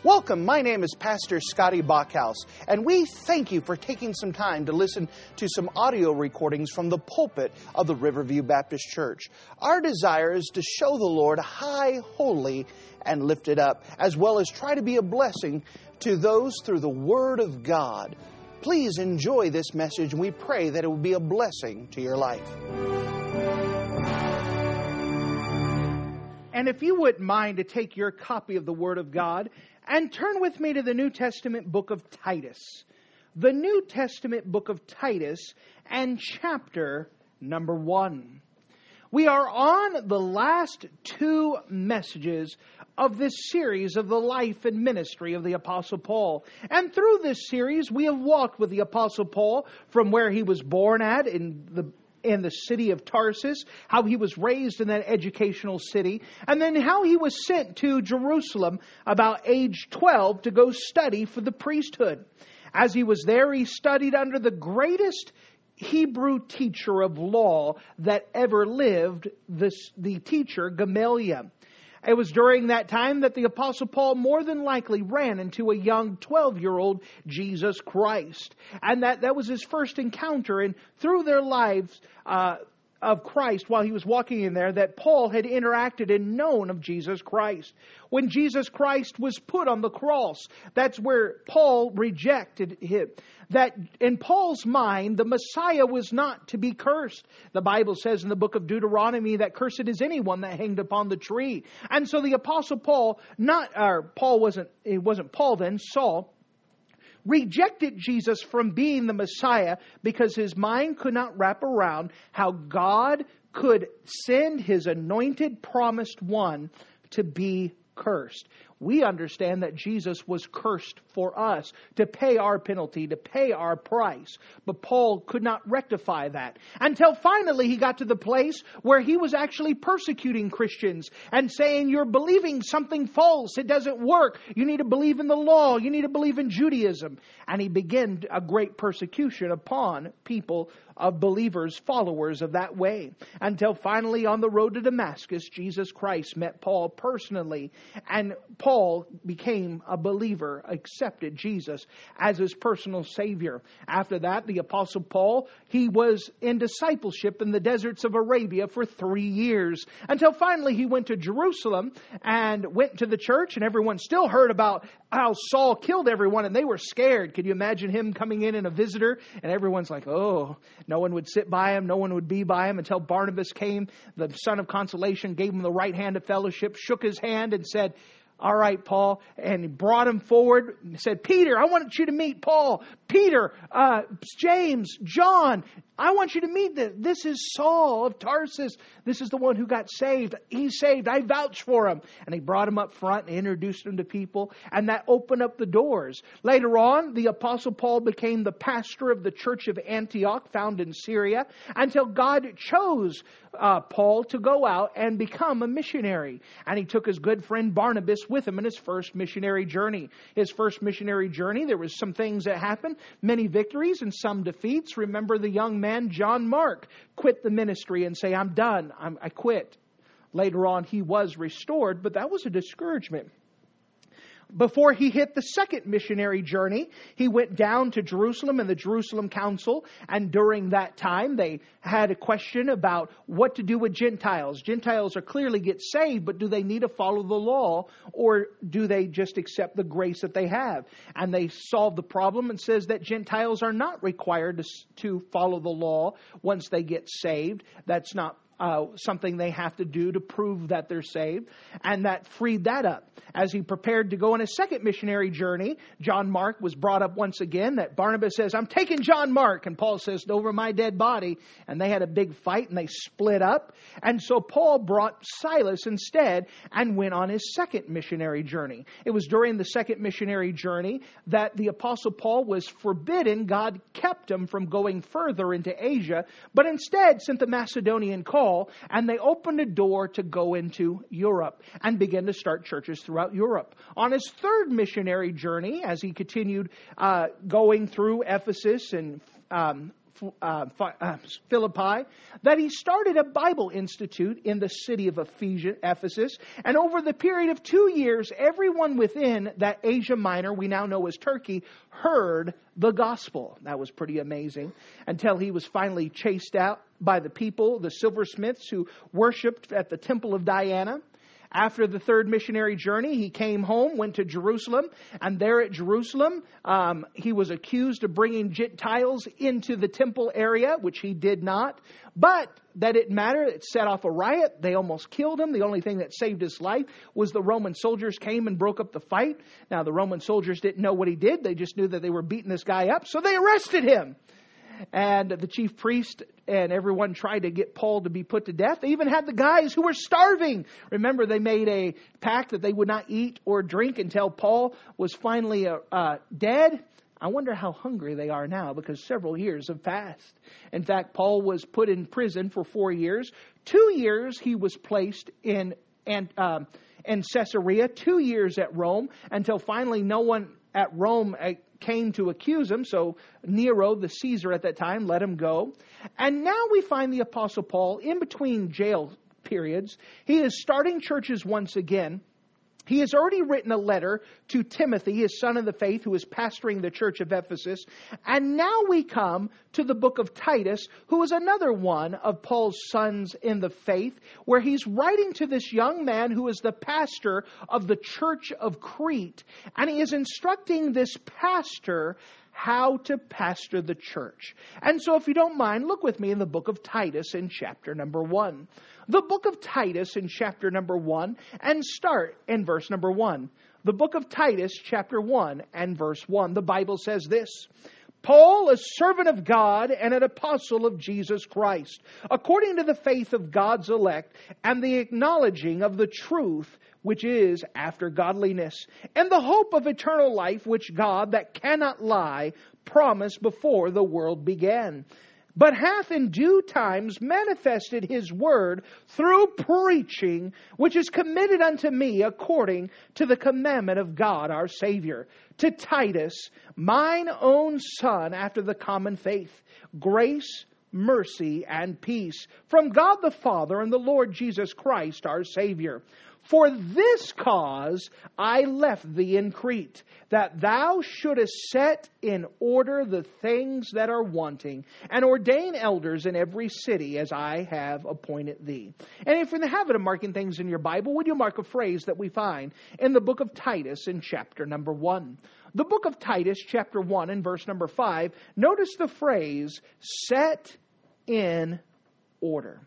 Welcome, my name is Pastor Scotty Bachhaus, and we thank you for taking some time to listen to some audio recordings from the pulpit of the Riverview Baptist Church. Our desire is to show the Lord high, holy, and lifted up, as well as try to be a blessing to those through the Word of God. Please enjoy this message, and we pray that it will be a blessing to your life. And if you wouldn't mind to take your copy of the Word of God and turn with me to the New Testament book of Titus. The New Testament book of Titus and chapter number 1. We are on the last two messages of this series of the life and ministry of the Apostle Paul. And through this series, we have walked with the Apostle Paul from where he was born at in the city of Tarsus, how he was raised in that educational city, and then how he was sent to Jerusalem about age 12 to go study for the priesthood. As he was there, he studied under the greatest Hebrew teacher of law that ever lived, the teacher Gamaliel. It was during that time that the Apostle Paul more than likely ran into a young 12-year-old Jesus Christ. And that was his first encounter. And through their lives of Christ, while he was walking in there, that Paul had interacted and known of Jesus Christ. When Jesus Christ was put on the cross, that's where Paul rejected him. That in Paul's mind, the Messiah was not to be cursed. The Bible says in the book of Deuteronomy that cursed is anyone that hanged upon the tree. And so the Apostle Paul, it wasn't Paul then, Saul, rejected Jesus from being the Messiah because his mind could not wrap around how God could send His anointed promised one to be cursed. We understand that Jesus was cursed for us to pay our penalty, to pay our price. But Paul could not rectify that until finally he got to the place where he was actually persecuting Christians and saying, you're believing something false. It doesn't work. You need to believe in the law. You need to believe in Judaism. And he began a great persecution upon people of believers, followers of that way. Until finally on the road to Damascus, Jesus Christ met Paul personally, and Paul became a believer, accepted Jesus as his personal Savior. After that, the Apostle Paul, he was in discipleship in the deserts of Arabia for 3 years, until finally he went to Jerusalem and went to the church, and everyone still heard about how Saul killed everyone, and they were scared. Could you imagine him coming in a visitor, and everyone's like, oh, no one would sit by him, no one would be by him, until Barnabas came, the son of consolation, gave him the right hand of fellowship, shook his hand and said, all right, Paul, and he brought him forward and said, Peter, I want you to meet Paul. Peter, James, John, I want you to meet this. This is Saul of Tarsus. This is the one who got saved. He's saved. I vouch for him. And he brought him up front and introduced him to people. And that opened up the doors. Later on, the Apostle Paul became the pastor of the church of Antioch, found in Syria, until God chose Paul to go out and become a missionary. And he took his good friend Barnabas with him in his first missionary journey. His first missionary journey, there was some things that happened, many victories and some defeats. Remember the young man John Mark quit the ministry and say, I'm done, I quit. Later on he was restored, but that was a discouragement. Before he hit the second missionary journey, he went down to Jerusalem and the Jerusalem Council. And during that time, they had a question about what to do with Gentiles. Gentiles are clearly get saved, but do they need to follow the law, or do they just accept the grace that they have? And they solved the problem and says that Gentiles are not required to follow the law once they get saved. That's not something they have to do to prove that they're saved. And that freed that up. As he prepared to go on his second missionary journey, John Mark was brought up once again. That Barnabas says, I'm taking John Mark. And Paul says, over my dead body. And they had a big fight and they split up. And so Paul brought Silas instead and went on his second missionary journey. It was during the second missionary journey that the Apostle Paul was forbidden. God kept him from going further into Asia, but instead sent the Macedonian call, and they opened a door to go into Europe and begin to start churches throughout Europe. On his third missionary journey, as he continued going through Ephesus and Philippi, that he started a Bible Institute in the city of Ephesus. And over the period of 2 years, everyone within that Asia Minor, we now know as Turkey, heard the gospel. That was pretty amazing. Until he was finally chased out by the people, the silversmiths who worshipped at the temple of Diana. After the third missionary journey, he came home, went to Jerusalem, and there at Jerusalem, he was accused of bringing Gentiles into the temple area, which he did not. But that didn't matter. It set off a riot. They almost killed him. The only thing that saved his life was the Roman soldiers came and broke up the fight. Now, the Roman soldiers didn't know what he did. They just knew that they were beating this guy up, so they arrested him. And the chief priest and everyone tried to get Paul to be put to death. They even had the guys who were starving. Remember, they made a pact that they would not eat or drink until Paul was finally dead. I wonder how hungry they are now, because several years have passed. In fact, Paul was put in prison for 4 years. 2 years he was placed in Caesarea, 2 years at Rome, until finally no one at Rome came to accuse him. So Nero, the Caesar at that time, let him go. And now we find the Apostle Paul in between jail periods. He is starting churches once again. He has already written a letter to Timothy, his son in the faith, who is pastoring the church of Ephesus. And now we come to the book of Titus, who is another one of Paul's sons in the faith, where he's writing to this young man who is the pastor of the church of Crete. And he is instructing this pastor how to pastor the church. And so if you don't mind, look with me in the book of Titus in chapter number 1. The book of Titus in chapter number 1, and start in verse number 1. The book of Titus chapter 1 and verse 1. The Bible says this: Paul, a servant of God and an apostle of Jesus Christ, according to the faith of God's elect and the acknowledging of the truth which is after godliness, and the hope of eternal life which God, that cannot lie, promised before the world began, but hath in due times manifested His word through preaching, which is committed unto me according to the commandment of God our Savior. To Titus, mine own son, after the common faith, grace, mercy, and peace from God the Father and the Lord Jesus Christ our Savior. For this cause I left thee in Crete, that thou shouldest set in order the things that are wanting, and ordain elders in every city as I have appointed thee. And if you're in the habit of marking things in your Bible, would you mark a phrase that we find in the book of Titus in chapter number 1? The book of Titus, chapter 1 and verse number 5, notice the phrase, set in order.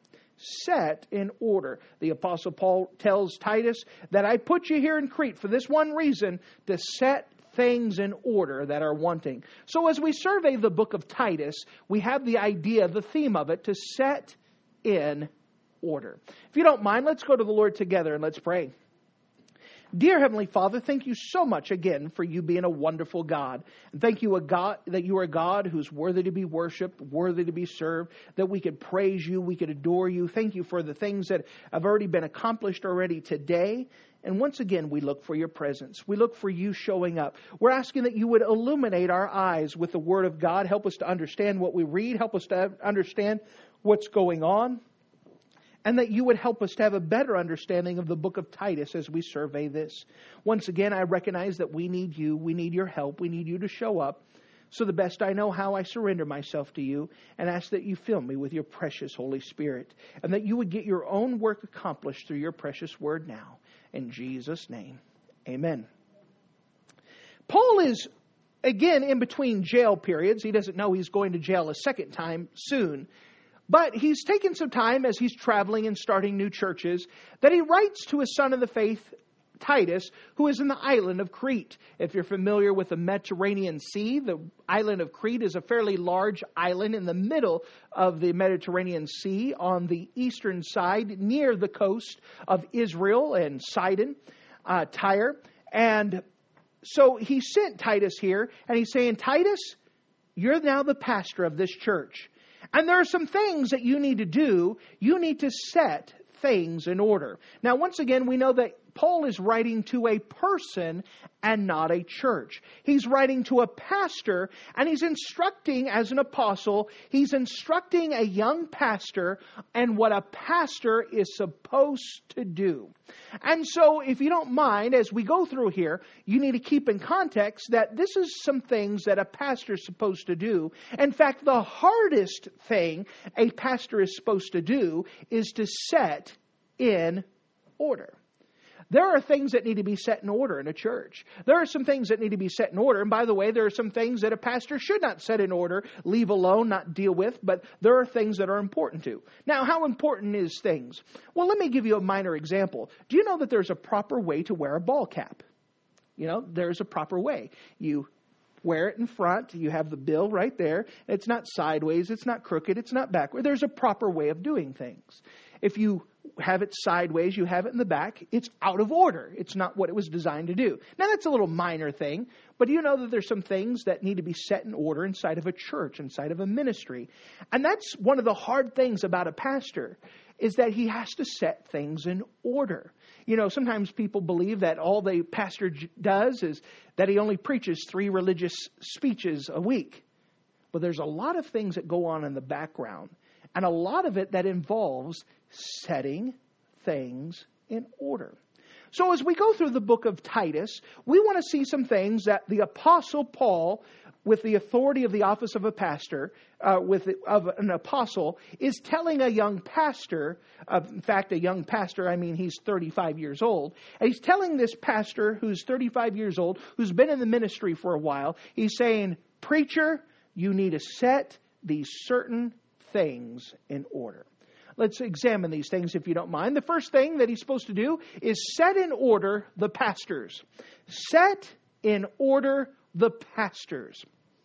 Set in order. The Apostle Paul tells Titus that I put you here in Crete for this one reason, to set things in order that are wanting. So as we survey the book of Titus, we have the idea, the theme of it, to set in order. If you don't mind, let's go to the Lord together and let's pray. Dear Heavenly Father, thank you so much again for you being a wonderful God. And thank you that you are a God who's worthy to be worshiped, worthy to be served, that we could praise you, we could adore you. Thank you for the things that have already been accomplished already today. And once again, we look for your presence. We look for you showing up. We're asking that you would illuminate our eyes with the Word of God. Help us to understand what we read. Help us to understand what's going on. And that you would help us to have a better understanding of the book of Titus as we survey this. Once again, I recognize that we need you. We need your help. We need you to show up. So the best I know how, I surrender myself to you and ask that you fill me with your precious Holy Spirit. And that you would get your own work accomplished through your precious word now. In Jesus' name, amen. Paul is, again, in between jail periods. He doesn't know he's going to jail a second time soon. But he's taken some time as he's traveling and starting new churches that he writes to his son of the faith, Titus, who is in the island of Crete. If you're familiar with the Mediterranean Sea, the island of Crete is a fairly large island in the middle of the Mediterranean Sea on the eastern side near the coast of Israel and Sidon, Tyre. And so he sent Titus here and he's saying, Titus, you're now the pastor of this church. And there are some things that you need to do. You need to set things in order. Now, once again, we know that Paul is writing to a person and not a church. He's writing to a pastor, and he's instructing, as an apostle, he's instructing a young pastor and what a pastor is supposed to do. And so, if you don't mind, as we go through here, you need to keep in context that this is some things that a pastor is supposed to do. In fact, the hardest thing a pastor is supposed to do is to set in order. There are things that need to be set in order in a church. There are some things that need to be set in order. And by the way, there are some things that a pastor should not set in order, leave alone, not deal with. But there are things that are important to. Now, how important is things? Well, let me give you a minor example. Do you know that there's a proper way to wear a ball cap? You know, there's a proper way. You wear it in front. You have the bill right there. It's not sideways. It's not crooked. It's not backward. There's a proper way of doing things. If you have it sideways, you have it in the back, it's out of order. It's not what it was designed to do. Now, that's a little minor thing, but you know that there's some things that need to be set in order inside of a church, inside of a ministry. And that's one of the hard things about a pastor, is that he has to set things in order. You know, sometimes people believe that all the pastor does is that he only preaches 3 religious speeches a week. But there's a lot of things that go on in the background, and a lot of it that involves setting things in order. So as we go through the book of Titus, we want to see some things that the Apostle Paul, with the authority of the office of a pastor, of an apostle, is telling a young pastor, in fact, a young pastor, I mean, he's 35 years old, and he's telling this pastor who's 35 years old, who's been in the ministry for a while, he's saying, preacher, you need to set these certain things in order. Let's examine these things, if you don't mind. The first thing that he's supposed to do is set in order the pastors. Set in order the pastors.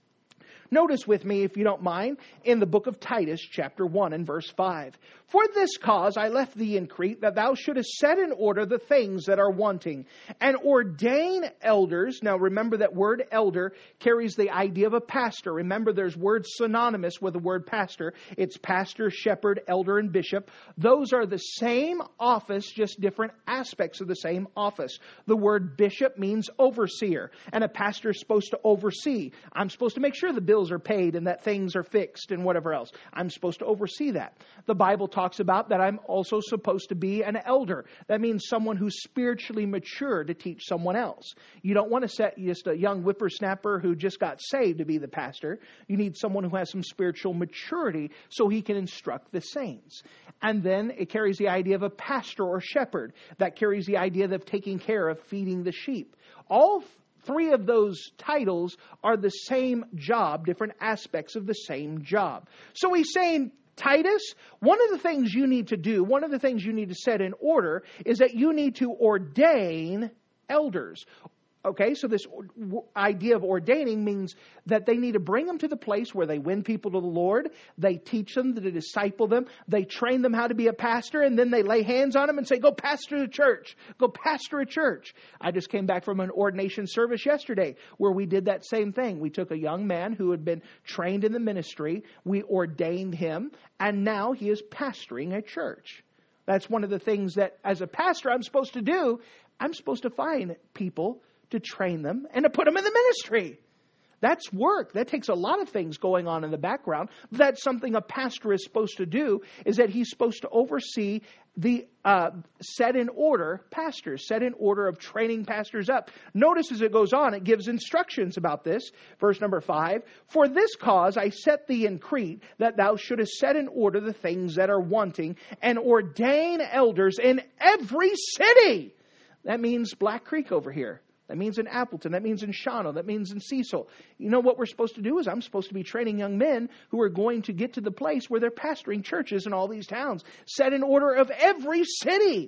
Notice with me, if you don't mind, in the book of Titus, chapter 1 and verse 5. For this cause I left thee in Crete, that thou shouldest set in order the things that are wanting, and ordain elders. Now remember that word elder carries the idea of a pastor. Remember there's words synonymous with the word pastor. It's pastor, shepherd, elder, and bishop. Those are the same office, just different aspects of the same office. The word bishop means overseer, and a pastor is supposed to oversee. I'm supposed to make sure the bills are paid and that things are fixed and whatever else. I'm supposed to oversee that. The Bible talks about that I'm also supposed to be an elder. That means someone who's spiritually mature to teach someone else. You don't want to set just a young whippersnapper who just got saved to be the pastor. You need someone who has some spiritual maturity so he can instruct the saints. And then it carries the idea of a pastor or shepherd. That carries the idea of taking care of feeding the sheep. All 3 of those titles are the same job, different aspects of the same job. So he's saying, Titus, one of the things you need to do, one of the things you need to set in order is that you need to ordain elders. Okay, so this idea of ordaining means that they need to bring them to the place where they win people to the Lord. They teach them, they disciple them. They train them how to be a pastor, and then they lay hands on them and say, go pastor a church. Go pastor a church. I just came back from an ordination service yesterday where we did that same thing. We took a young man who had been trained in the ministry. We ordained him, and now he is pastoring a church. That's one of the things that as a pastor I'm supposed to do. I'm supposed to find people to train them and to put them in the ministry. That's work. That takes a lot of things going on in the background. That's something a pastor is supposed to do, is that he's supposed to oversee the set in order pastors, set in order of training pastors up. Notice as it goes on, it gives instructions about this. Verse number 5, for this cause I set thee in Crete, that thou shouldest set in order the things that are wanting, and ordain elders in every city. That means Black Creek over here. That means in Appleton. That means in Shawano. That means in Cecil. You know what we're supposed to do is I'm supposed to be training young men who are going to get to the place where they're pastoring churches in all these towns. Set in order of every city.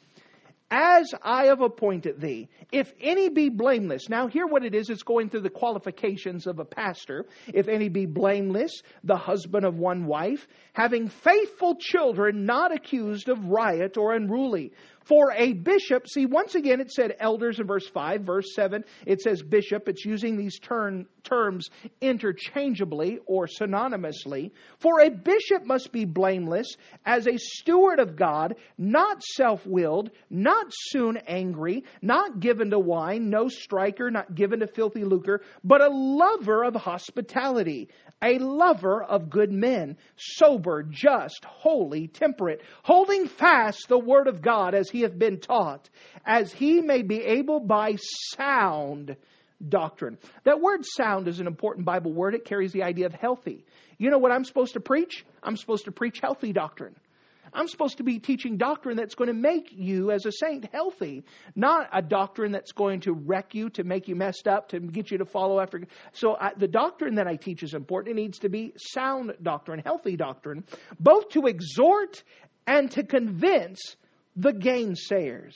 As I have appointed thee, if any be blameless. Now hear what it is. It's going through the qualifications of a pastor. If any be blameless, the husband of one wife, having faithful children, not accused of riot or unruly. For a bishop, see, once again it said elders in verse 5. Verse 7, it says bishop. It's using these terms interchangeably or synonymously. For a bishop must be blameless as a steward of God, not self-willed, not soon angry, not given to wine, no striker, not given to filthy lucre, but a lover of hospitality, a lover of good men, sober, just, holy, temperate, holding fast the word of God as he hath been taught, as he may be able by sound doctrine. That word sound is an important Bible word. It carries the idea of healthy. You know what I'm supposed to preach? I'm supposed to preach healthy doctrine. I'm supposed to be teaching doctrine that's going to make you as a saint healthy, not a doctrine that's going to wreck you, to make you messed up, to get you to follow after. So the doctrine that I teach is important. It needs to be sound doctrine, healthy doctrine, both to exhort and to convince the gainsayers.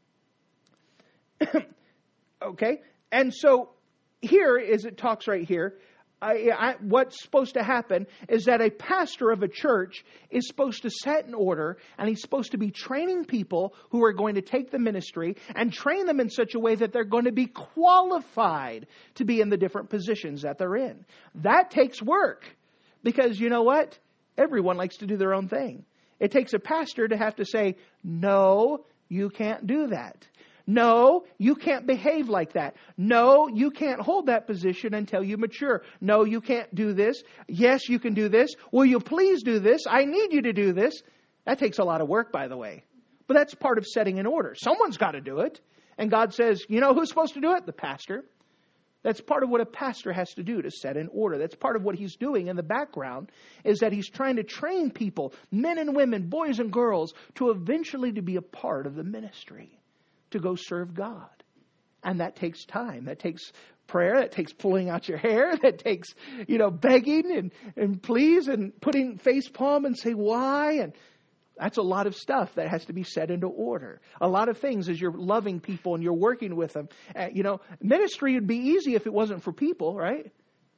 Okay? And so here, as it talks right here, what's supposed to happen is that a pastor of a church is supposed to set in order, and he's supposed to be training people who are going to take the ministry and train them in such a way that they're going to be qualified to be in the different positions that they're in. That takes work, because you know what? Everyone likes to do their own thing. It takes a pastor to have to say, no, you can't do that. No, you can't behave like that. No, you can't hold that position until you mature. No, you can't do this. Yes, you can do this. Will you please do this? I need you to do this. That takes a lot of work, by the way. But that's part of setting an order. Someone's got to do it. And God says, you know who's supposed to do it? The pastor. That's part of what a pastor has to do, to set an order. That's part of what he's doing in the background, is that he's trying to train people, men and women, boys and girls, to eventually to be a part of the ministry, to go serve God. And that takes time. That takes prayer. That takes pulling out your hair. That takes, begging and please and putting face palm and say why. And that's a lot of stuff that has to be set into order. A lot of things as you're loving people and you're working with them. Ministry would be easy if it wasn't for people, right?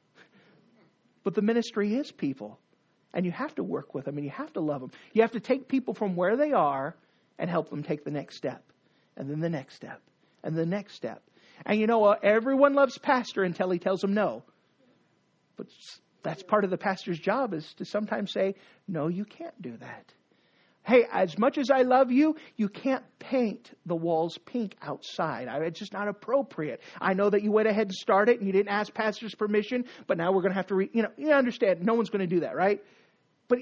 But the ministry is people. And you have to work with them and you have to love them. You have to take people from where they are and help them take the next step. And then the next step. And the next step. And everyone loves pastor until he tells them no. But that's part of the pastor's job, is to sometimes say, no, you can't do that. Hey, as much as I love you, you can't paint the walls pink outside. It's just not appropriate. I know that you went ahead and started and you didn't ask pastor's permission, but now we're going to have to, you understand, no one's going to do that, right? But,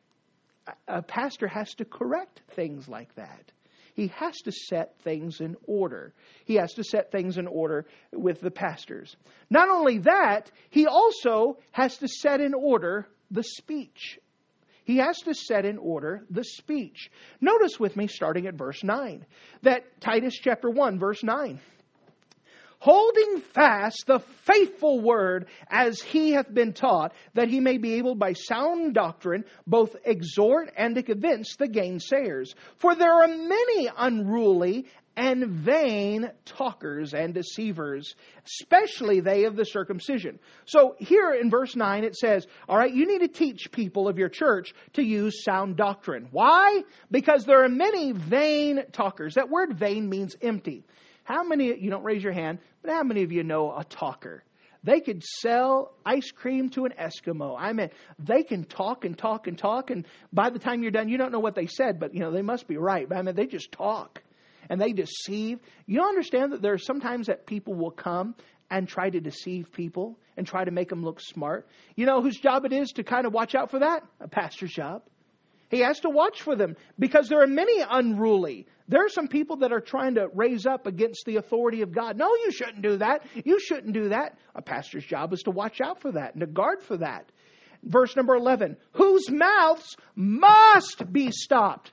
a pastor has to correct things like that. He has to set things in order. He has to set things in order with the pastors. Not only that, he also has to set in order the speech. He has to set in order the speech. Notice with me, starting at verse 9, that Titus chapter 1, verse 9. Holding fast the faithful word as he hath been taught, that he may be able by sound doctrine both exhort and to convince the gainsayers. For there are many unruly and vain talkers and deceivers, especially they of the circumcision. So here in verse 9 it says, all right, you need to teach people of your church to use sound doctrine. Why? Because there are many vain talkers. That word vain means empty. How many, you don't raise your hand, but how many of you know a talker? They could sell ice cream to an Eskimo. I mean, they can talk and talk and talk, and by the time you're done, you don't know what they said, but they must be right. But I mean, they just talk. And they deceive. You understand that there are sometimes that people will come and try to deceive people and try to make them look smart. You know whose job it is to kind of watch out for that? A pastor's job. He has to watch for them because there are many unruly. There are some people that are trying to raise up against the authority of God. No, you shouldn't do that. You shouldn't do that. A pastor's job is to watch out for that and to guard for that. Verse number 11, whose mouths must be stopped.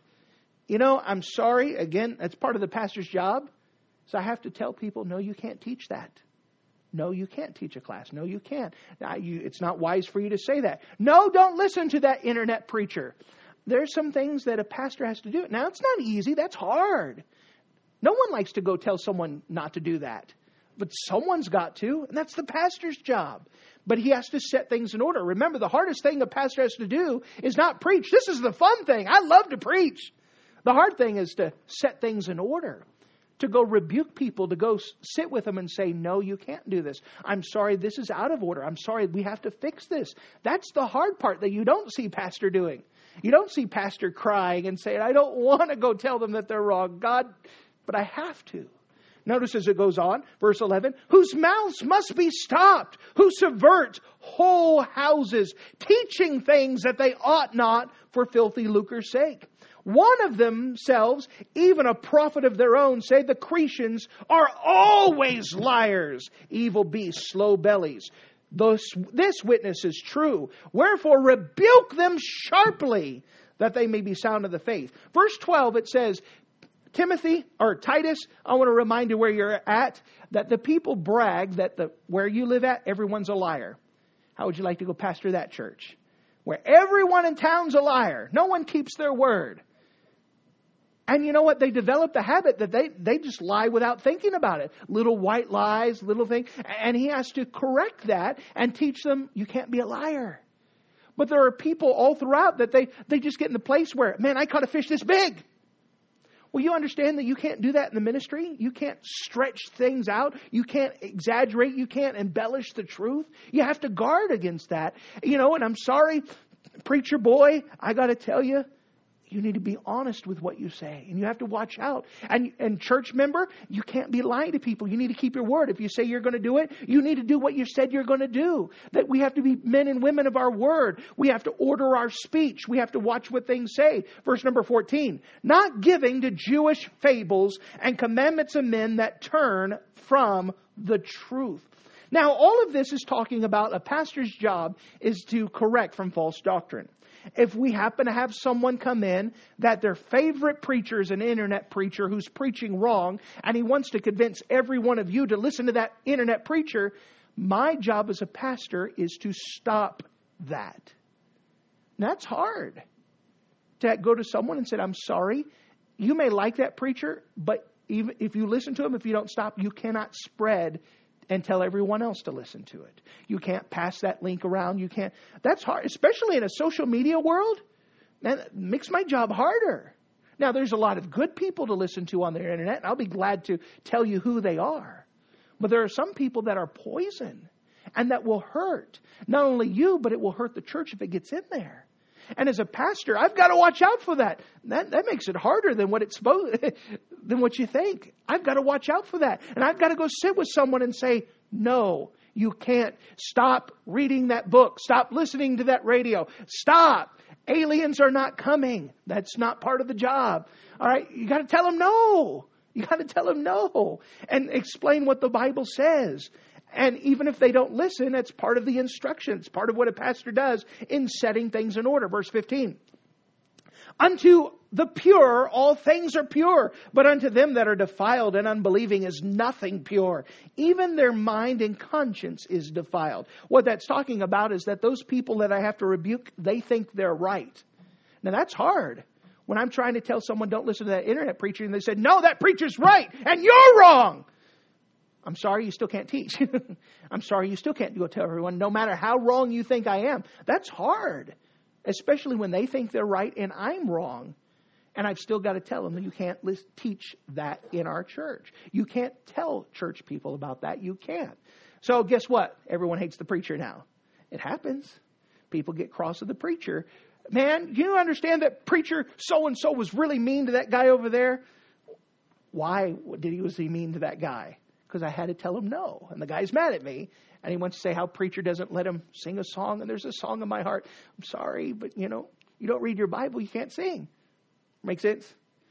I'm sorry. Again, that's part of the pastor's job. So I have to tell people, no, you can't teach that. No, you can't teach a class. No, you can't. Now, it's not wise for you to say that. No, don't listen to that internet preacher. There's some things that a pastor has to do. Now, it's not easy. That's hard. No one likes to go tell someone not to do that. But someone's got to, and that's the pastor's job. But he has to set things in order. Remember, the hardest thing a pastor has to do is not preach. This is the fun thing. I love to preach. The hard thing is to set things in order, to go rebuke people, to go sit with them and say, no, you can't do this. I'm sorry, this is out of order. I'm sorry, we have to fix this. That's the hard part that you don't see pastor doing. You don't see pastor crying and saying, I don't want to go tell them that they're wrong, God, but I have to. Notice as it goes on, verse 11, whose mouths must be stopped, who subvert whole houses, teaching things that they ought not for filthy lucre's sake. One of themselves, even a prophet of their own, say the Cretians are always liars, evil beasts, slow bellies. This witness is true. Wherefore rebuke them sharply, that they may be sound of the faith. Verse 12, it says, Timothy or Titus, I want to remind you where you're at, that the people brag that where you live at, everyone's a liar. How would you like to go pastor that church? Where everyone in town's a liar. No one keeps their word. And you know what? They developed the habit that they just lie without thinking about it. Little white lies, little thing. And he has to correct that and teach them, you can't be a liar. But there are people all throughout that they just get in the place where, man, I caught a fish this big. Well, you understand that you can't do that in the ministry. You can't stretch things out. You can't exaggerate. You can't embellish the truth. You have to guard against that. You know, and I'm sorry, preacher boy, I got to tell you, you need to be honest with what you say. And you have to watch out. And church member, you can't be lying to people. You need to keep your word. If you say you're going to do it, you need to do what you said you're going to do. That we have to be men and women of our word. We have to order our speech. We have to watch what things say. Verse number 14. Not giving to Jewish fables and commandments of men that turn from the truth. Now, all of this is talking about a pastor's job is to correct from false doctrine. If we happen to have someone come in that their favorite preacher is an internet preacher who's preaching wrong, and he wants to convince every one of you to listen to that internet preacher, my job as a pastor is to stop that. And that's hard. To go to someone and say, I'm sorry, you may like that preacher, but even if you listen to him, if you don't stop, you cannot spread and tell everyone else to listen to it. You can't pass that link around. You can't. That's hard, especially in a social media world. Man, it makes my job harder. Now, there's a lot of good people to listen to on the internet, and I'll be glad to tell you who they are. But there are some people that are poison, and that will hurt not only you, but it will hurt the church if it gets in there. And as a pastor, I've got to watch out for that. That makes it harder than what you think. I've got to watch out for that. And I've got to go sit with someone and say, no, you can't. Stop reading that book. Stop listening to that radio. Stop. Aliens are not coming. That's not part of the job. All right. You got to tell them no. You got to tell them no. And explain what the Bible says. And even if they don't listen, it's part of the instruction. It's part of what a pastor does in setting things in order. Verse 15. Unto the pure, all things are pure. But unto them that are defiled and unbelieving is nothing pure. Even their mind and conscience is defiled. What that's talking about is that those people that I have to rebuke, they think they're right. Now that's hard. When I'm trying to tell someone don't listen to that internet preacher and they said, no, that preacher's right and you're wrong. I'm sorry, you still can't teach. I'm sorry, you still can't go tell everyone, no matter how wrong you think I am. That's hard, especially when they think they're right and I'm wrong. And I've still got to tell them that you can't teach that in our church. You can't tell church people about that. You can't. So guess what? Everyone hates the preacher now. It happens. People get cross with the preacher. Man, you understand that preacher so-and-so was really mean to that guy over there? Why was he mean to that guy? Because I had to tell him no. And the guy's mad at me. And he wants to say how preacher doesn't let him sing a song. And there's a song in my heart. I'm sorry, but you don't read your Bible, you can't sing. Make sense?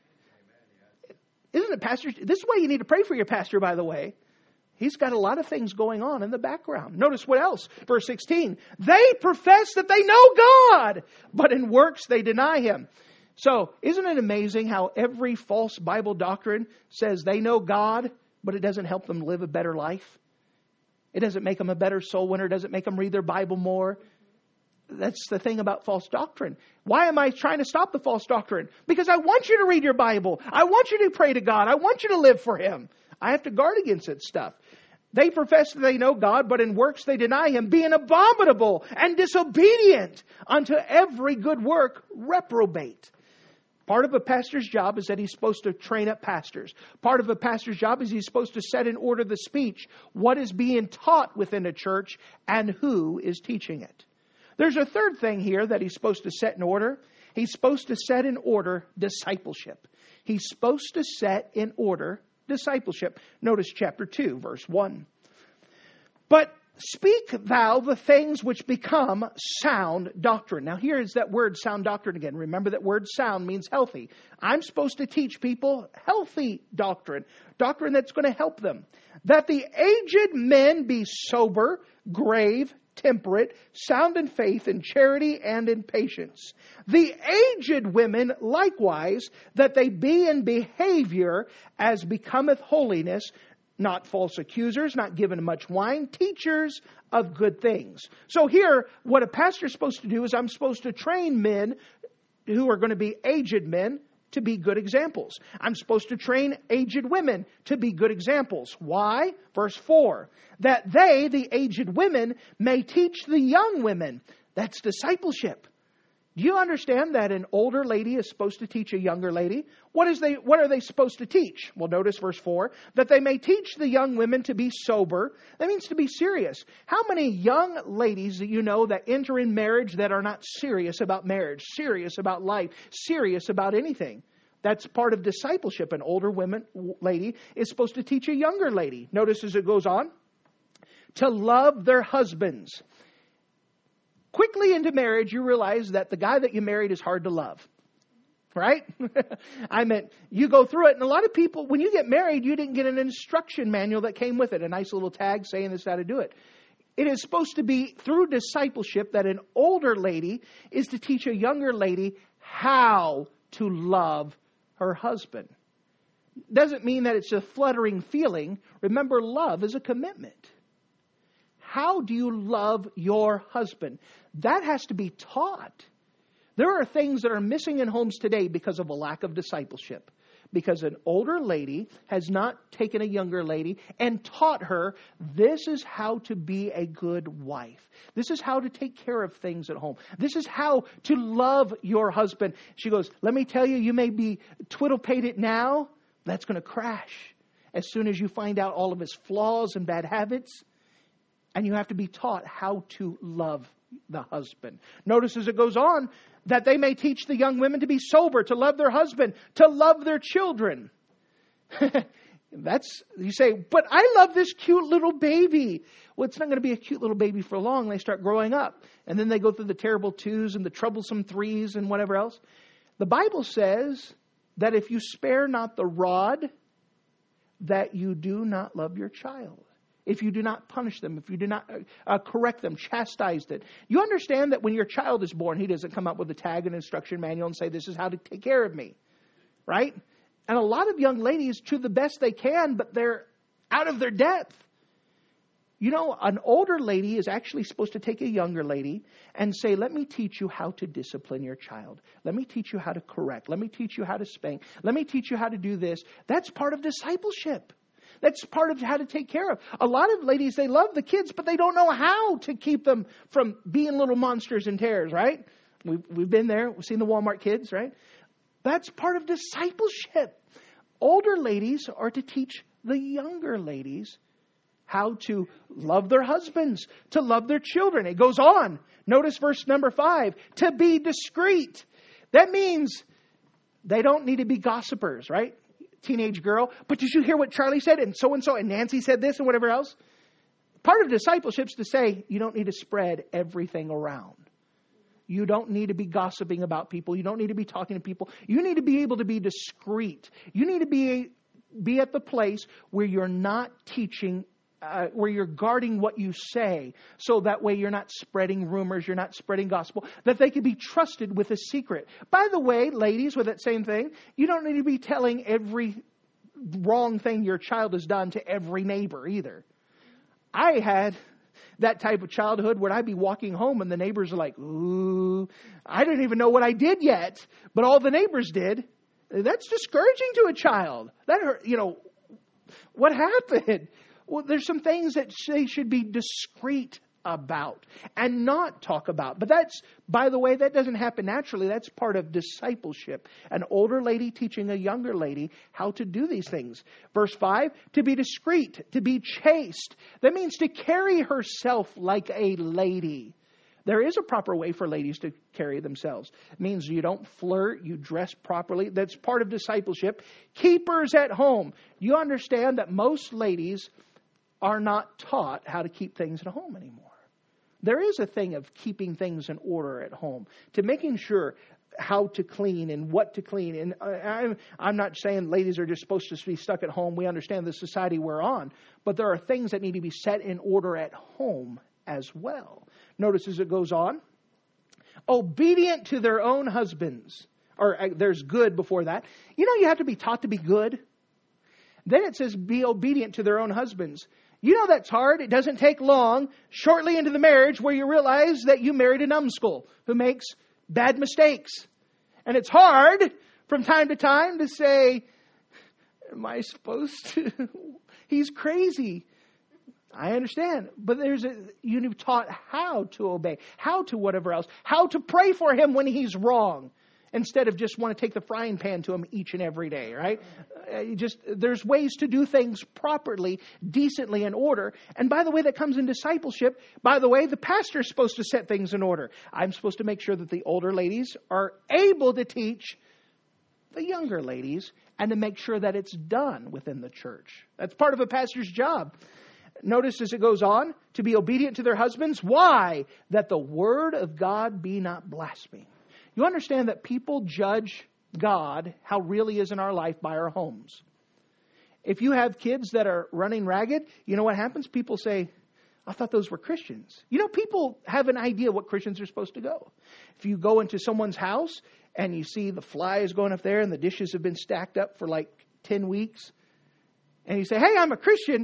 Isn't it, pastor? This is why you need to pray for your pastor, by the way. He's got a lot of things going on in the background. Notice what else? Verse 16. They profess that they know God, but in works they deny Him. So, isn't it amazing how every false Bible doctrine says they know God, but it doesn't help them live a better life? It doesn't make them a better soul winner. It doesn't make them read their Bible more. That's the thing about false doctrine. Why am I trying to stop the false doctrine? Because I want you to read your Bible. I want you to pray to God. I want you to live for Him. I have to guard against that stuff. They profess that they know God, but in works they deny Him, being abominable and disobedient unto every good work, reprobate. Part of a pastor's job is that he's supposed to train up pastors. Part of a pastor's job is he's supposed to set in order the speech, what is being taught within a church, and who is teaching it. There's a third thing here that he's supposed to set in order. He's supposed to set in order discipleship. He's supposed to set in order discipleship. Notice chapter 2, verse 1. But speak thou the things which become sound doctrine. Now here is that word sound doctrine again. Remember that word sound means healthy. I'm supposed to teach people healthy doctrine. Doctrine that's going to help them. That the aged men be sober, grave, temperate, sound in faith, in charity, and in patience. The aged women likewise, that they be in behavior as becometh holiness, not false accusers, not given much wine, teachers of good things. So here, what a pastor is supposed to do is I'm supposed to train men who are going to be aged men to be good examples. I'm supposed to train aged women to be good examples. Why? Verse 4. That they, the aged women, may teach the young women. That's discipleship. Do you understand that an older lady is supposed to teach a younger lady? What are they supposed to teach? Well, notice verse 4. That they may teach the young women to be sober. That means to be serious. How many young ladies do you know that enter in marriage that are not serious about marriage, serious about life, serious about anything? That's part of discipleship. An older lady is supposed to teach a younger lady. Notice as it goes on. To love their husbands. Quickly into marriage, you realize that the guy that you married is hard to love. Right? I meant, you go through it. And a lot of people, when you get married, you didn't get an instruction manual that came with it. A nice little tag saying this, how to do it. It is supposed to be through discipleship that an older lady is to teach a younger lady how to love her husband. Doesn't mean that it's a fluttering feeling. Remember, love is a commitment. How do you love your husband? That has to be taught. There are things that are missing in homes today because of a lack of discipleship. Because an older lady has not taken a younger lady and taught her, this is how to be a good wife. This is how to take care of things at home. This is how to love your husband. She goes, let me tell you, you may be twiddle-pated now. That's going to crash as soon as you find out all of his flaws and bad habits. And you have to be taught how to love the husband. Notice as it goes on, that they may teach the young women to be sober, to love their husband, to love their children. You say, but I love this cute little baby. Well, it's not going to be a cute little baby for long. They start growing up. And then they go through the terrible 2s and the troublesome 3s and whatever else. The Bible says that if you spare not the rod, that you do not love your child. If you do not punish them, if you do not correct them, chastise them. You understand that when your child is born, he doesn't come up with a tag and instruction manual and say, this is how to take care of me. Right? And a lot of young ladies, to the best they can, but they're out of their depth. You know, an older lady is actually supposed to take a younger lady and say, let me teach you how to discipline your child. Let me teach you how to correct. Let me teach you how to spank. Let me teach you how to do this. That's part of discipleship. That's part of how to take care of. A lot of ladies, they love the kids, but they don't know how to keep them from being little monsters and terrors, right? We've been there. We've seen the Walmart kids, right? That's part of discipleship. Older ladies are to teach the younger ladies how to love their husbands, to love their children. It goes on. Notice verse number 5. To be discreet. That means they don't need to be gossipers, right? Teenage girl. But did you hear what Charlie said? And so and Nancy said this and whatever else. Part of discipleship is to say you don't need to spread everything around. You don't need to be gossiping about people. You don't need to be talking to people. You need to be able to be discreet. You need to be at the place where you're not teaching, where you're guarding what you say. So that way you're not spreading rumors. You're not spreading gospel. That they can be trusted with a secret. By the way, ladies, with that same thing, you don't need to be telling every wrong thing your child has done to every neighbor either. I had that type of childhood where I'd be walking home and the neighbors are like, ooh, I didn't even know what I did yet, but all the neighbors did. That's discouraging to a child. That hurt, what happened? Well, there's some things that they should be discreet about and not talk about. But that's, by the way, that doesn't happen naturally. That's part of discipleship. An older lady teaching a younger lady how to do these things. Verse 5, to be discreet, to be chaste. That means to carry herself like a lady. There is a proper way for ladies to carry themselves. It means you don't flirt, you dress properly. That's part of discipleship. Keepers at home. You understand that most ladies are not taught how to keep things at home anymore. There is a thing of keeping things in order at home, to making sure how to clean and what to clean. And I'm not saying ladies are just supposed to be stuck at home. We understand the society we're on. But there are things that need to be set in order at home as well. Notice as it goes on, obedient to their own husbands. Or there's good before that. You know, you have to be taught to be good. Then it says be obedient to their own husbands. You know that's hard. It doesn't take long, shortly into the marriage, where you realize that you married a numbskull who makes bad mistakes. And it's hard from time to time to say, am I supposed to? He's crazy. I understand. But you've taught how to obey, how to whatever else, how to pray for him when he's wrong, instead of just want to take the frying pan to him each and every day, right? There's ways to do things properly, decently, in order. And by the way, that comes in discipleship. By the way, the pastor's supposed to set things in order. I'm supposed to make sure that the older ladies are able to teach the younger ladies and to make sure that it's done within the church. That's part of a pastor's job. Notice as it goes on, to be obedient to their husbands. Why? That the word of God be not blasphemed. You understand that people judge God, how real He is in our life, by our homes. If you have kids that are running ragged, you know what happens? People say, I thought those were Christians. You know, people have an idea what Christians are supposed to go. If you go into someone's house and you see the flies going up there and the dishes have been stacked up for like 10 weeks, and you say, hey, I'm a Christian,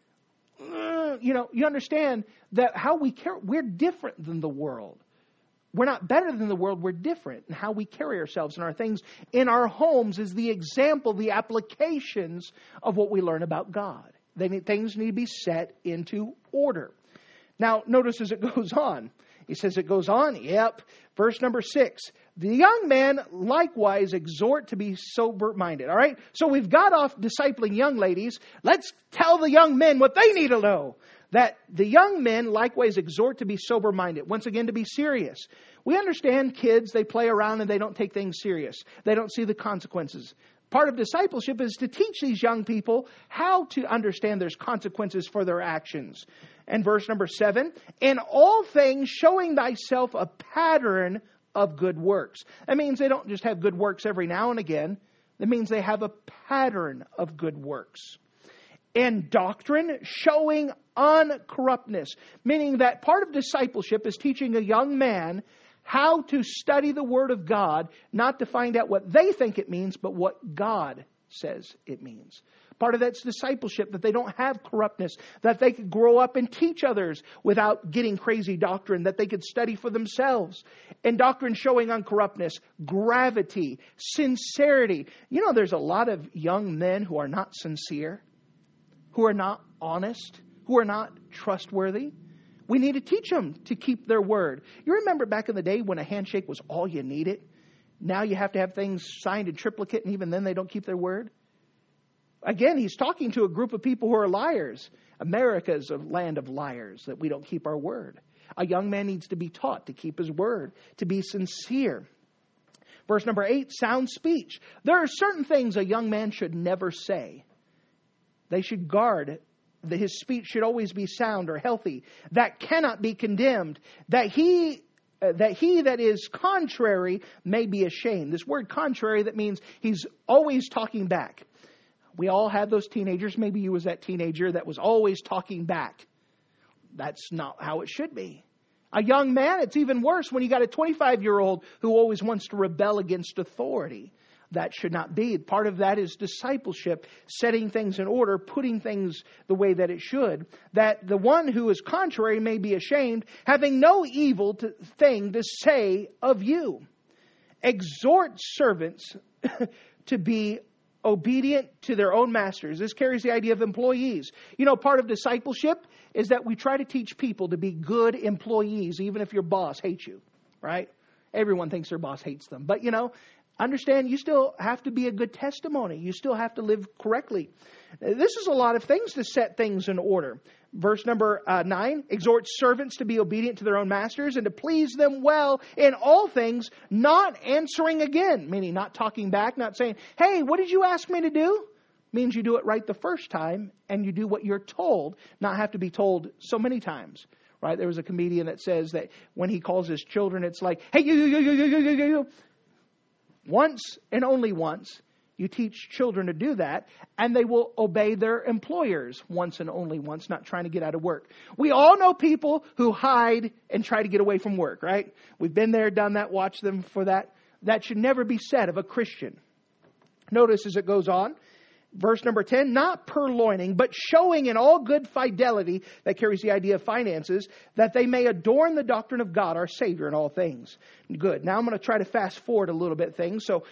you understand that how we care, we're different than the world. We're not better than the world. We're different in how we carry ourselves, and our things in our homes is the example, the applications of what we learn about God. Things need to be set into order. Now, notice as it goes on. He says it goes on. Yep. Verse number 6. The young man likewise exhort to be sober-minded. All right. So we've got off discipling young ladies. Let's tell the young men what they need to know. That the young men likewise exhort to be sober-minded. Once again, to be serious. We understand kids, they play around and they don't take things serious. They don't see the consequences. Part of discipleship is to teach these young people how to understand there's consequences for their actions. And verse number 7, in all things showing thyself a pattern of good works. That means they don't just have good works every now and again. That means they have a pattern of good works. In doctrine, showing uncorruptness. Meaning that part of discipleship is teaching a young man how to study the Word of God, not to find out what they think it means, but what God says it means. Part of that's discipleship, that they don't have corruptness, that they could grow up and teach others without getting crazy doctrine, that they could study for themselves. And doctrine showing uncorruptness, gravity, sincerity. You know, there's a lot of young men who are not sincere, who are not honest, who are not trustworthy. We need to teach them to keep their word. You remember back in the day when a handshake was all you needed? Now you have to have things signed in triplicate, and even then they don't keep their word. Again, he's talking to a group of people who are liars. America is a land of liars, that we don't keep our word. A young man needs to be taught to keep his word, to be sincere. Verse number 8, sound speech. There are certain things a young man should never say. They should guard. His speech should always be sound or healthy. That cannot be condemned. That he that is contrary may be ashamed. This word contrary, that means he's always talking back. We all have those teenagers. Maybe you was that teenager that was always talking back. That's not how it should be. A young man, it's even worse when you got a 25-year-old who always wants to rebel against authority. That should not be. Part of that is discipleship, setting things in order, putting things the way that it should. That the one who is contrary may be ashamed, having no evil thing to say of you. Exhort servants to be obedient to their own masters. This carries the idea of employees. You know, part of discipleship is that we try to teach people to be good employees, even if your boss hates you, right? Everyone thinks their boss hates them. But, you know, understand you still have to be a good testimony. You still have to live correctly. This is a lot of things to set things in order. Verse number 9, exhort servants to be obedient to their own masters and to please them well in all things, not answering again, meaning not talking back, not saying, hey, what did you ask me to do? Means you do it right the first time and you do what you're told, not have to be told so many times. Right? There was a comedian that says that when he calls his children, it's like, hey, you. Once and only once. You teach children to do that, and they will obey their employers once and only once, not trying to get out of work. We all know people who hide and try to get away from work, right? We've been there, done that, watched them for that. That should never be said of a Christian. Notice as it goes on, verse number 10, not purloining, but showing in all good fidelity, that carries the idea of finances, that they may adorn the doctrine of God, our Savior, in all things. Good. Now I'm going to try to fast forward a little bit things. So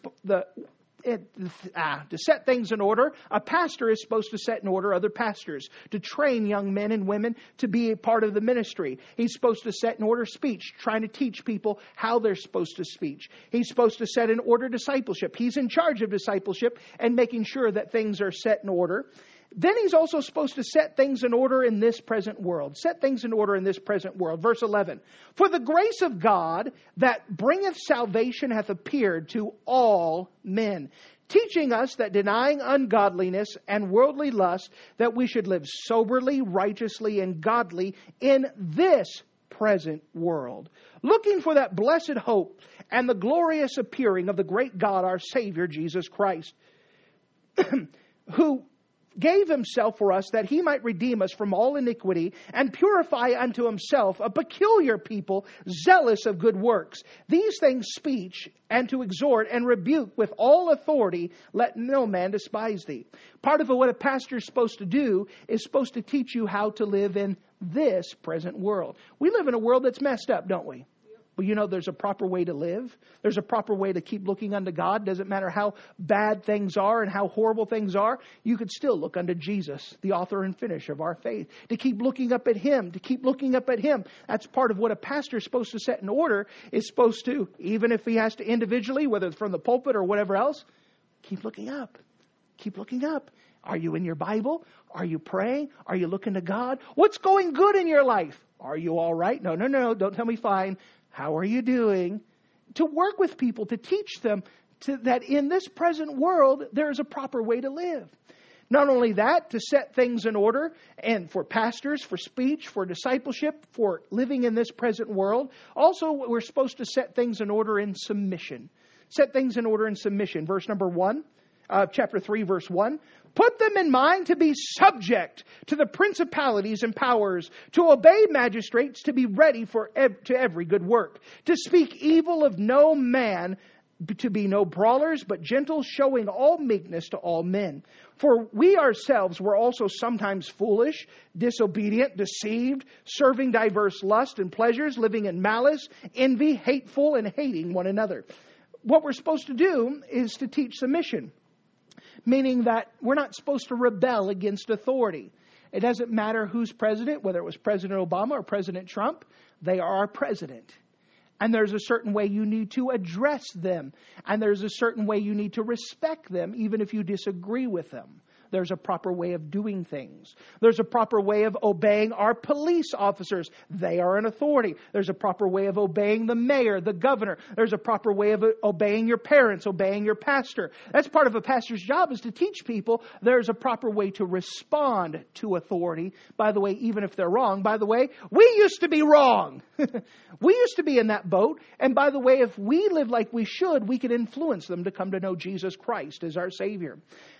to set things in order, a pastor is supposed to set in order other pastors, to train young men and women to be a part of the ministry. He's supposed to set in order speech, trying to teach people how they're supposed to speak. He's supposed to set in order discipleship. He's in charge of discipleship and making sure that things are set in order. Then he's also supposed to set things in order in this present world. Set things in order in this present world. Verse 11. For the grace of God that bringeth salvation hath appeared to all men, teaching us that denying ungodliness and worldly lust, that we should live soberly, righteously, and godly in this present world, looking for that blessed hope and the glorious appearing of the great God, our Savior, Jesus Christ, who gave himself for us that he might redeem us from all iniquity and purify unto himself a peculiar people, zealous of good works. These things speech, and to exhort and rebuke with all authority, let no man despise thee. Part of what a pastor is supposed to do is supposed to teach you how to live in this present world. We live in a world that's messed up, don't we? Well, you know, there's a proper way to live. There's a proper way to keep looking unto God. Doesn't matter how bad things are and how horrible things are. You could still look unto Jesus, the author and finisher of our faith. To keep looking up at Him. To keep looking up at Him. That's part of what a pastor is supposed to set in order. Is supposed to, even if he has to individually, whether it's from the pulpit or whatever else, keep looking up. Keep looking up. Are you in your Bible? Are you praying? Are you looking to God? What's going good in your life? Are you all right? No. Don't tell me fine. How are you doing? To work with people, to teach them that in this present world, there is a proper way to live. Not only that, to set things in order, and for pastors, for speech, for discipleship, for living in this present world. Also, we're supposed to set things in order in submission. Set things in order in submission. Verse number 1. Chapter 3, verse 1. Put them in mind to be subject to the principalities and powers, to obey magistrates, to be ready to every good work, to speak evil of no man, to be no brawlers, but gentle, showing all meekness to all men. For we ourselves were also sometimes foolish, disobedient, deceived, serving diverse lusts and pleasures, living in malice, envy, hateful, and hating one another. What we're supposed to do is to teach submission. Meaning that we're not supposed to rebel against authority. It doesn't matter who's president, whether it was President Obama or President Trump. They are our president. And there's a certain way you need to address them. And there's a certain way you need to respect them, even if you disagree with them. There's a proper way of doing things. There's a proper way of obeying our police officers. They are an authority. There's a proper way of obeying the mayor, the governor. There's a proper way of obeying your parents, obeying your pastor. That's part of a pastor's job, is to teach people there's a proper way to respond to authority. By the way, even if they're wrong. By the way, we used to be wrong. We used to be in that boat. And by the way, if we live like we should, we can influence them to come to know Jesus Christ as our Savior.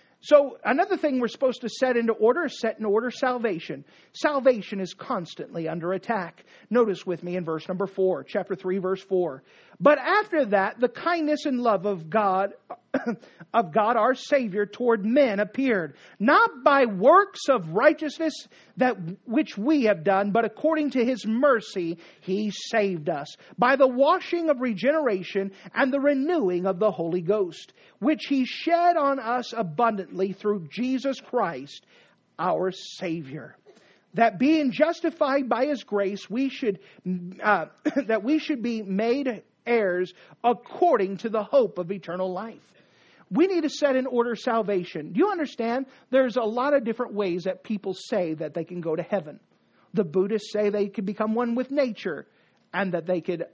So another thing we're supposed to set in order salvation. Salvation is constantly under attack. Notice with me in verse number 4, chapter 3, verse 4. But after that, the kindness and love of God of God our Savior toward men appeared, not by works of righteousness that which we have done, but according to His mercy He saved us, by the washing of regeneration and the renewing of the Holy Ghost, which He shed on us abundantly through Jesus Christ our Savior. That being justified by His grace, we should be made heirs according to the hope of eternal life. We need to set in order salvation. Do you understand? There's a lot of different ways that people say that they can go to heaven. The Buddhists say they could become one with nature, and that they could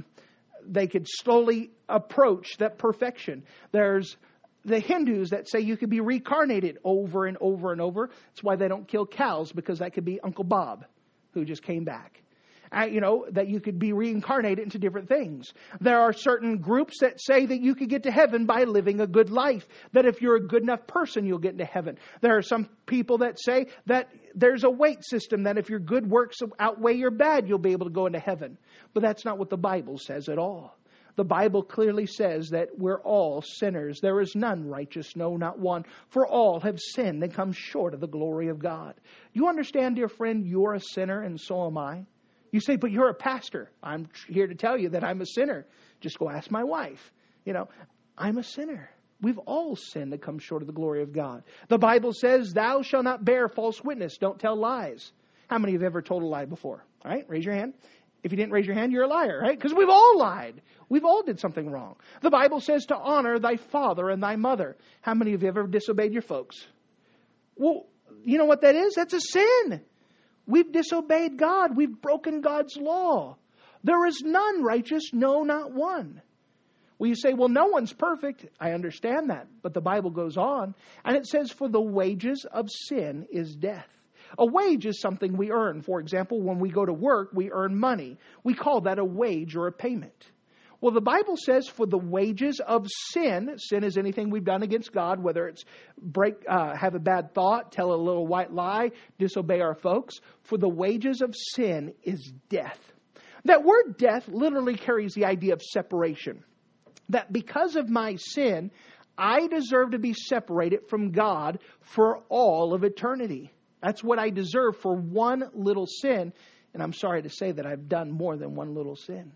slowly approach that perfection. There's the Hindus that say you could be reincarnated over and over and over. That's why they don't kill cows, because that could be Uncle Bob who just came back. That you could be reincarnated into different things. There are certain groups that say that you could get to heaven by living a good life. That if you're a good enough person, you'll get into heaven. There are some people that say that there's a weight system, that if your good works outweigh your bad, you'll be able to go into heaven. But that's not what the Bible says at all. The Bible clearly says that we're all sinners. There is none righteous, no, not one. For all have sinned and come short of the glory of God. You understand, dear friend, you're a sinner and so am I. You say, but you're a pastor. I'm here to tell you that I'm a sinner. Just go ask my wife. I'm a sinner. We've all sinned and come short of the glory of God. The Bible says, thou shalt not bear false witness. Don't tell lies. How many have ever told a lie before? All right, raise your hand. If you didn't raise your hand, you're a liar, right? Because we've all lied. We've all did something wrong. The Bible says to honor thy father and thy mother. How many of you have ever disobeyed your folks? Well, you know what that is? That's a sin. We've disobeyed God. We've broken God's law. There is none righteous, no, not one. Well, you say, well, no one's perfect. I understand that. But the Bible goes on, and it says, for the wages of sin is death. A wage is something we earn. For example, when we go to work, we earn money. We call that a wage or a payment. Well, the Bible says for the wages of sin is anything we've done against God, whether it's have a bad thought, tell a little white lie, disobey our folks. For the wages of sin is death. That word death literally carries the idea of separation. That because of my sin, I deserve to be separated from God for all of eternity. That's what I deserve for one little sin. And I'm sorry to say that I've done more than one little sin.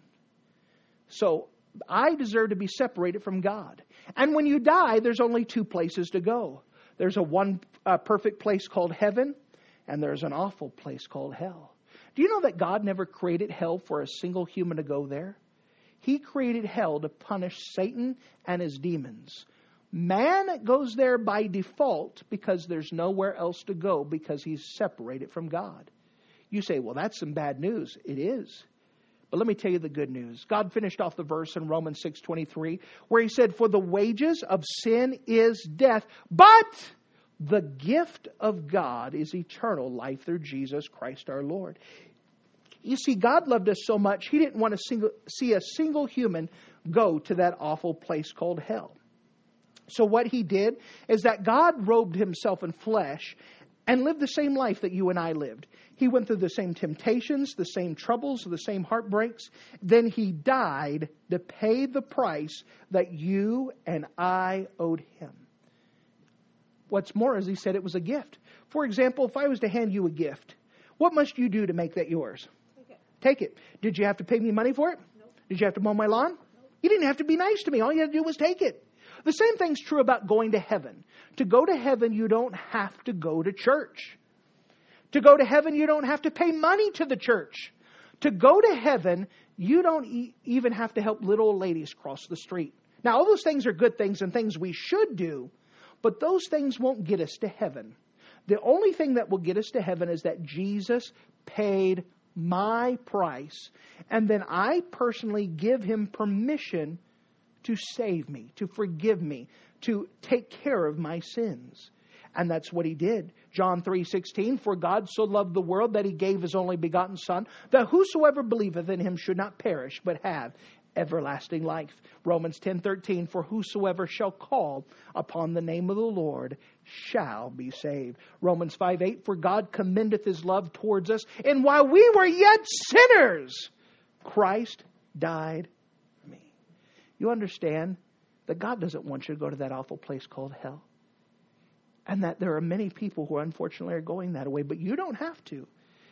So I deserve to be separated from God. And when you die, there's only two places to go. There's a perfect place called heaven, and there's an awful place called hell. Do you know that God never created hell for a single human to go there? He created hell to punish Satan and his demons. Man goes there by default because there's nowhere else to go because he's separated from God. You say, well, that's some bad news. It is. But let me tell you the good news. God finished off the verse in Romans 6:23 where He said, for the wages of sin is death, but the gift of God is eternal life through Jesus Christ our Lord. You see, God loved us so much, He didn't want to see a single human go to that awful place called hell. So what He did is that God robed Himself in flesh and lived the same life that you and I lived. He went through the same temptations, the same troubles, the same heartbreaks. Then He died to pay the price that you and I owed Him. What's more, as He said, it was a gift. For example, if I was to hand you a gift, what must you do to make that yours? Take it. Did you have to pay me money for it? Nope. Did you have to mow my lawn? Nope. You didn't have to be nice to me. All you had to do was take it. The same thing's true about going to heaven. To go to heaven, you don't have to go to church. To go to heaven, you don't have to pay money to the church. To go to heaven, you don't even have to help little old ladies cross the street. Now, all those things are good things and things we should do, but those things won't get us to heaven. The only thing that will get us to heaven is that Jesus paid my price, and then I personally give Him permission to save me, to forgive me, to take care of my sins. And that's what He did. John 3:16, for God so loved the world that He gave His only begotten Son, that whosoever believeth in Him should not perish, but have everlasting life. Romans 10:13, for whosoever shall call upon the name of the Lord shall be saved. Romans 5:8, for God commendeth His love towards us, and while we were yet sinners, Christ died for me. You understand that God doesn't want you to go to that awful place called hell. And that there are many people who unfortunately are going that way, but you don't have to.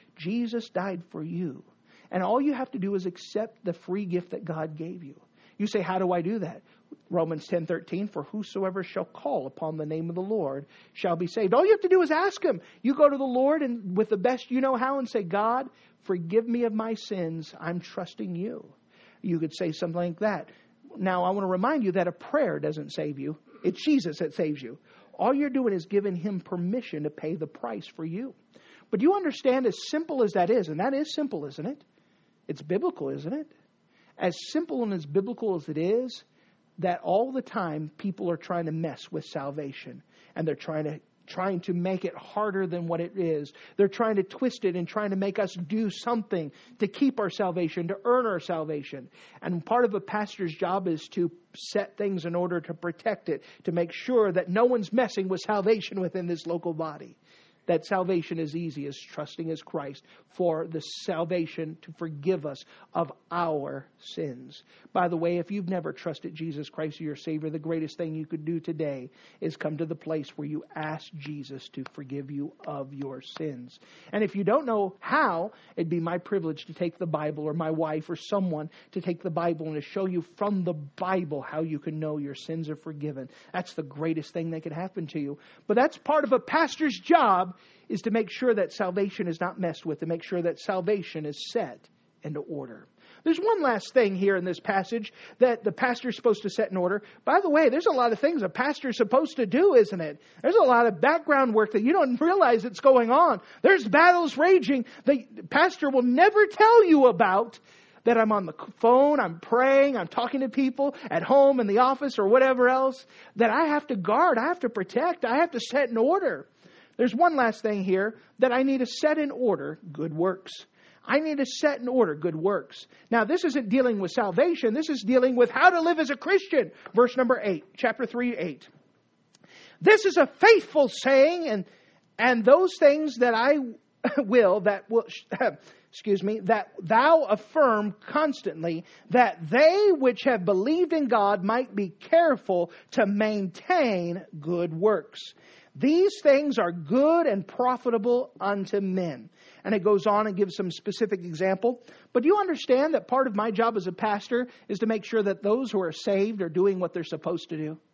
Jesus died for you. And all you have to do is accept the free gift that God gave you. You say, how do I do that? Romans 10:13, for whosoever shall call upon the name of the Lord shall be saved. All you have to do is ask Him. You go to the Lord and with the best you know how and say, God, forgive me of my sins. I'm trusting you. You could say something like that. Now, I want to remind you that a prayer doesn't save you. It's Jesus that saves you. All you're doing is giving Him permission to pay the price for you. But you understand, as simple as that is, and that is simple, isn't it? It's biblical, isn't it? As simple and as biblical as it is, that all the time people are trying to mess with salvation. And they're trying to make it harder than what it is. They're trying to twist it and trying to make us do something to keep our salvation, to earn our salvation. And part of a pastor's job is to set things in order to protect it, to make sure that no one's messing with salvation within this local body. That salvation is easy as trusting as Christ for the salvation to forgive us of our sins. By the way, if you've never trusted Jesus Christ as your Savior, the greatest thing you could do today is come to the place where you ask Jesus to forgive you of your sins. And if you don't know how, it'd be my privilege to take the Bible, or my wife or someone to take the Bible and to show you from the Bible how you can know your sins are forgiven. That's the greatest thing that could happen to you. But that's part of a pastor's job, is to make sure that salvation is not messed with, to make sure that salvation is set into order. There's one last thing here in this passage that the pastor is supposed to set in order. By the way, there's a lot of things a pastor is supposed to do, isn't it? There's a lot of background work that you don't realize it's going on. There's battles raging the pastor will never tell you about. That I'm on the phone, I'm praying, I'm talking to people at home, in the office, or whatever else, that I have to guard, I have to protect, I have to set in order. There's one last thing here, that I need to set in order good works. I need to set in order good works. Now, this isn't dealing with salvation. This is dealing with how to live as a Christian. Verse number 8, chapter 3:8. This is a faithful saying, and those things that I will, that thou affirm constantly, that they which have believed in God might be careful to maintain good works. These things are good and profitable unto men. And it goes on and gives some specific example. But do you understand that part of my job as a pastor is to make sure that those who are saved are doing what they're supposed to do?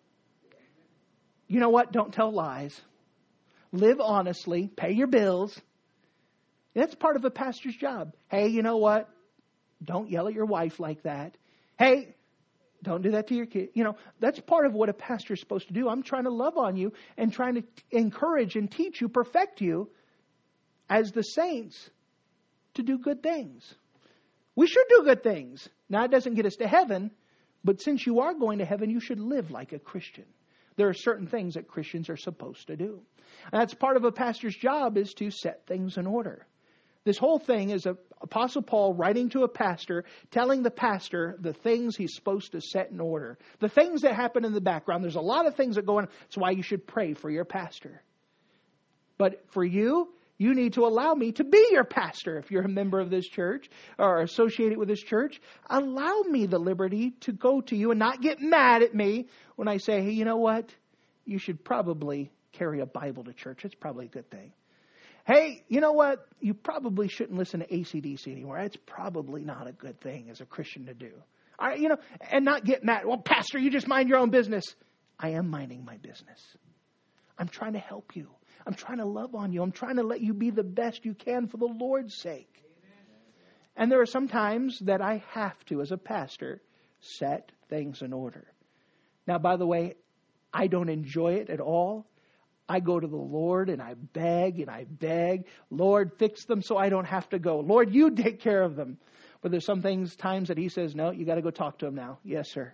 You know what? Don't tell lies. Live honestly. Pay your bills. That's part of a pastor's job. Hey, you know what? Don't yell at your wife like that. Hey, don't do that to your kid. You know, that's part of what a pastor is supposed to do. I'm trying to love on you and trying to encourage and teach you, perfect you as the saints to do good things. We should do good things. Now, it doesn't get us to heaven, but since you are going to heaven, you should live like a Christian. There are certain things that Christians are supposed to do. And that's part of a pastor's job, is to set things in order. This whole thing is Apostle Paul writing to a pastor, telling the pastor the things he's supposed to set in order. The things that happen in the background. There's a lot of things that go on. That's why you should pray for your pastor. But for you, you need to allow me to be your pastor. If you're a member of this church or associated with this church, allow me the liberty to go to you and not get mad at me when I say, hey, you know what? You should probably carry a Bible to church. It's probably a good thing. Hey, you know what? You probably shouldn't listen to AC/DC anymore. It's probably not a good thing as a Christian to do. All right, and not get mad. Well, pastor, you just mind your own business. I am minding my business. I'm trying to help you. I'm trying to love on you. I'm trying to let you be the best you can for the Lord's sake. Amen. And there are some times that I have to, as a pastor, set things in order. Now, by the way, I don't enjoy it at all. I go to the Lord and I beg. Lord, fix them so I don't have to go. Lord, you take care of them. But there's some times that He says, no, you got to go talk to them now. Yes, sir.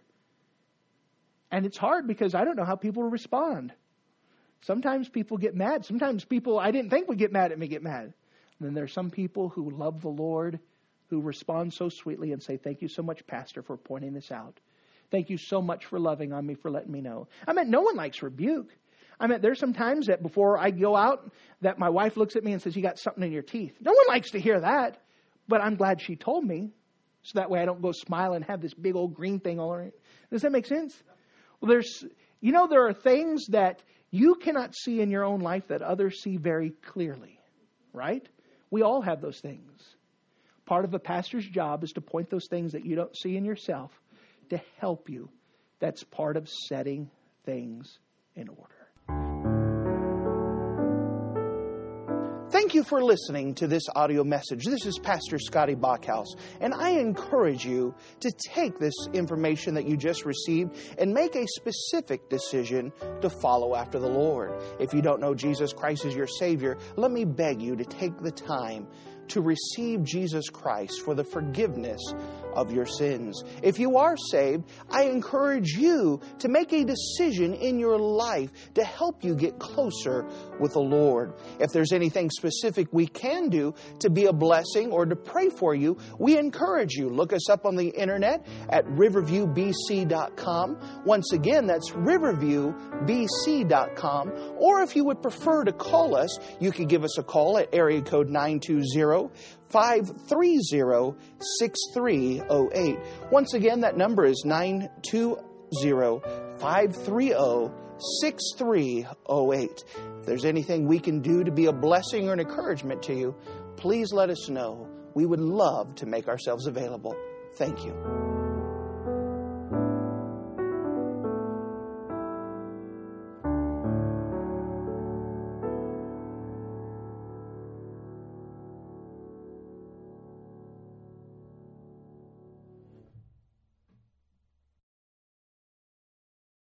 And it's hard because I don't know how people respond. Sometimes people get mad. Sometimes people I didn't think would get mad at me get mad. And then there's some people who love the Lord who respond so sweetly and say, thank you so much, Pastor, for pointing this out. Thank you so much for loving on me, for letting me know. No one likes rebuke. There's some times that before I go out that my wife looks at me and says, you got something in your teeth. No one likes to hear that. But I'm glad she told me. So that way I don't go smile and have this big old green thing all around. Does that make sense? Well, there are things that you cannot see in your own life that others see very clearly, right? We all have those things. Part of a pastor's job is to point those things that you don't see in yourself to help you. That's part of setting things in order. Thank you for listening to this audio message. This is Pastor Scotty Bachhaus, and I encourage you to take this information that you just received and make a specific decision to follow after the Lord. If you don't know Jesus Christ as your Savior, let me beg you to take the time to receive Jesus Christ for the forgiveness of your sins. If you are saved, I encourage you to make a decision in your life to help you get closer with the Lord. If there's anything specific we can do to be a blessing or to pray for you, we encourage you. Look us up on the internet at riverviewbc.com. Once again, that's riverviewbc.com. Or if you would prefer to call us, you can give us a call at area code 920-530-6308. Once again, that number is 920-530-6308. If there's anything we can do to be a blessing or an encouragement to you, please let us know. We would love to make ourselves available. Thank you.